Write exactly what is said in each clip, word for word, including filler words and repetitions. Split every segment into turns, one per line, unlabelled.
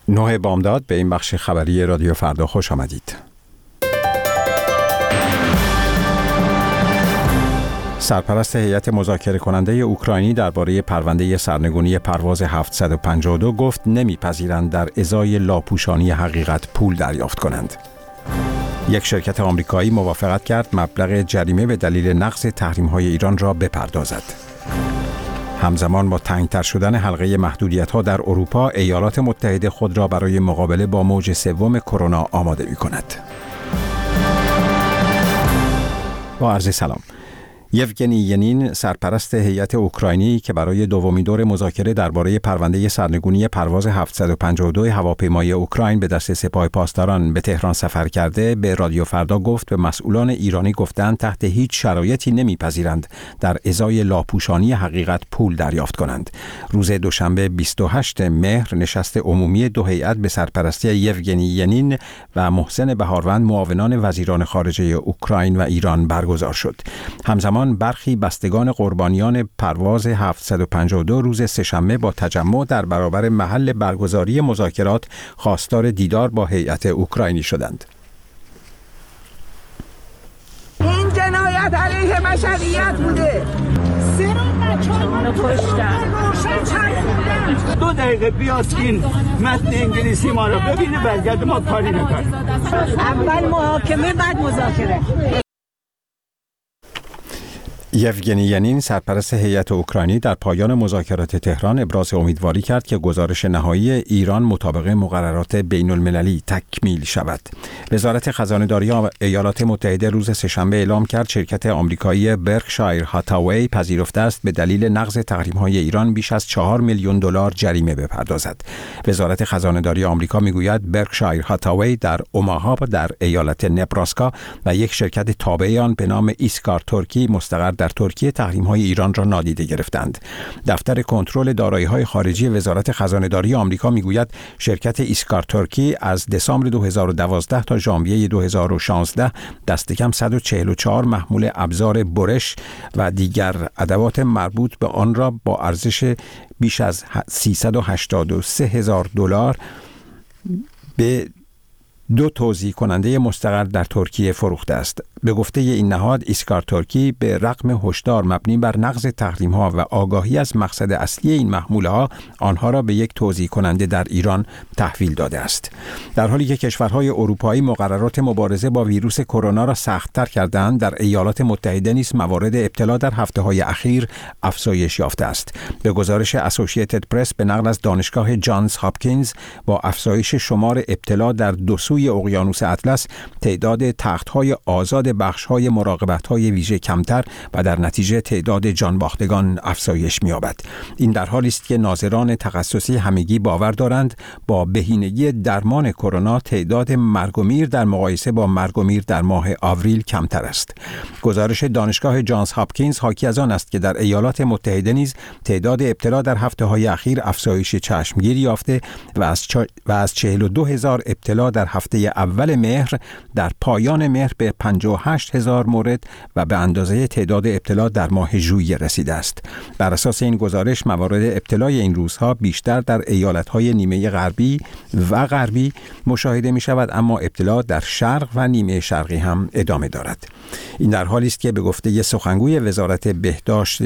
نه بامداد به این بخش خبری رادیو فردا خوش آمدید. سرپرست هیئت مذاکره کننده اوکراینی درباره پرونده سرنگونی پرواز هفتصد و پنجاه و دو گفت نمیپذیرند در ازای لاپوشانی حقیقت پول دریافت کنند. یک شرکت آمریکایی موافقت کرد مبلغ جریمه به دلیل نقض تحریم‌های ایران را بپردازد. همزمان با تنگتر شدن حلقه محدودیت‌ها در اروپا، ایالات متحده خود را برای مقابله با موج سوم کرونا آماده می‌کند. با عرض سلام. یوگنی ینین، سرپرست هیئت اوکراینی که برای دومین دور مذاکره درباره پرونده سرنگونی پرواز هفتصد و پنجاه و دو هواپیمای اوکراین به دست سپاه پاسداران به تهران سفر کرده، به رادیو فردا گفت به مسئولان ایرانی گفتند تحت هیچ شرایطی نمیپذیرند در ازای لاپوشانی حقیقت پول دریافت کنند. روز دوشنبه بیست و هشتم مهر نشست عمومی دو هیئت به سرپرستی یوگنی ینین و محسن بهاروند، معاونان وزیران خارجه اوکراین و ایران برگزار شد. همزمان برخی بستگان قربانیان پرواز هفتصد و پنجاه و دو روز سه‌شنبه با تجمع در برابر محل برگزاری مذاکرات خواستار دیدار با هیئت اوکراینی شدند.
این جنایت علیه بشریت بوده.
دو دقیقه بیاد این متن انگلیسی ما رو ببینه، برگرد ما کاری نکنیم.
اول محاکمه بعد مذاکره.
یوگنی ینین، سرپرست هیئت اوکراینی، در پایان مذاکرات تهران ابراز امیدواری کرد که گزارش نهایی ایران مطابق مقررات بین المللی تکمیل شود. وزارت خزانه‌داری ایالات متحده روز سه‌شنبه اعلام کرد شرکت آمریکایی برکشایر هاتاوی پذیرفته است به دلیل نقض تحریم‌های ایران بیش از چهار میلیون دلار جریمه بپردازد. وزارت خزانه‌داری آمریکا میگوید برکشایر هاتاوی در اوماها در ایالت نبراسکا و یک شرکت تابع آن به نام ایسکار ترکی مستقر در ترکیه تحریم‌های ایران را نادیده گرفتند. دفتر کنترل دارایی‌های خارجی وزارت خزانه‌داری آمریکا میگوید شرکت ایسکار ترکی از دسامبر دو هزار و دوازده تا ژانویه دو هزار و شانزده دست کم صد و چهل و چهار محمول ابزار برش و دیگر ادوات مربوط به آن را با ارزش بیش از سیصد و هشتاد و سه هزار دلار به دو توزیع کننده مستقر در ترکیه فروخته است. به گفته این نهاد، ایسکار ترکی به رغم هشدار مبنی بر نقض تحریم‌ها و آگاهی از مقصد اصلی این محموله‌ها، آنها را به یک توزیع کننده در ایران تحویل داده است. در حالی که کشورهای اروپایی مقررات مبارزه با ویروس کرونا را سخت‌تر کردند، در ایالات متحده نیز موارد ابتلا در هفته‌های اخیر افزایش یافته است. به گزارش اسوسییتد پرس به نقل از دانشگاه جانز هاپکینز، با افزایش شمار ابتلا در دو سوی اقیانوس اطلس، تعداد تخت‌های آزاد بخش‌های مراقبت‌های ویژه کمتر و در نتیجه تعداد جانباختگان افزایش می‌یابد. این در حالی است که ناظران تخصصی همگی باور دارند با بهینگی درمان کرونا تعداد مرگ و میر در مقایسه با مرگ و میر در ماه آوریل کمتر است. گزارش دانشگاه جانز هاپکینز حاکی از آن است که در ایالات متحده نیز تعداد ابتلا در هفته‌های اخیر افزایش چشمگیری یافته و از چا... و از چهل و دو هزار ابتلا در هفته اول مهر در پایان مهر به پنجاه و هشت هزار مورد و به اندازه تعداد ابتلا در ماه ژوئیه رسیده است. بر اساس این گزارش، موارد ابتلای این روزها بیشتر در ایالت‌های نیمه غربی و غربی مشاهده می‌شود، اما ابتلا در شرق و نیمه شرقی هم ادامه دارد. این در حالی است که به گفته سخنگوی وزارت بهداشت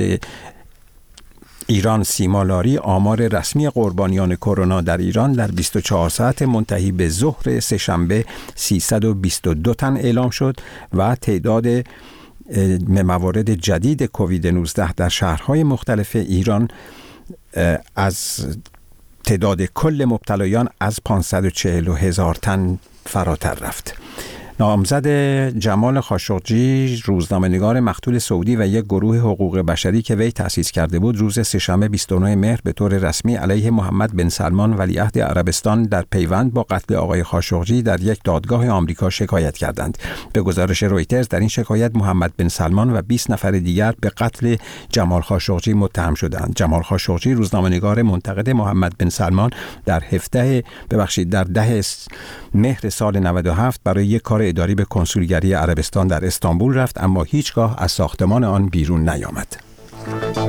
ایران سیما لاری، آمار رسمی قربانیان کرونا در ایران در بیست و چهار ساعت منتهی به ظهر سه‌شنبه سیصد و بیست و دو تن اعلام شد و تعداد موارد جدید کووید نوزده در شهرهای مختلف ایران از تعداد کل مبتلایان از پانصد و چهل هزار تن فراتر رفت. نامزد جمال خاشقجی، روزنامه‌نگار مقتول سعودی و یک گروه حقوق بشری که وی تأسیس کرده بود، روز سه‌شنبه بیست و نه مهر به طور رسمی علیه محمد بن سلمان ولیعهد عربستان در پیوند با قتل آقای خاشقجی در یک دادگاه آمریکا شکایت کردند. به گزارش رویترز، در این شکایت محمد بن سلمان و بیست نفر دیگر به قتل جمال خاشقجی متهم شدند. جمال خاشقجی، روزنامه‌نگار منتقد محمد بن سلمان، در هفده ببخشید در ده مهر سال نود و هفت برای یک کار اداری به کنسولگری عربستان در استانبول رفت، اما هیچگاه از ساختمان آن بیرون نیامد.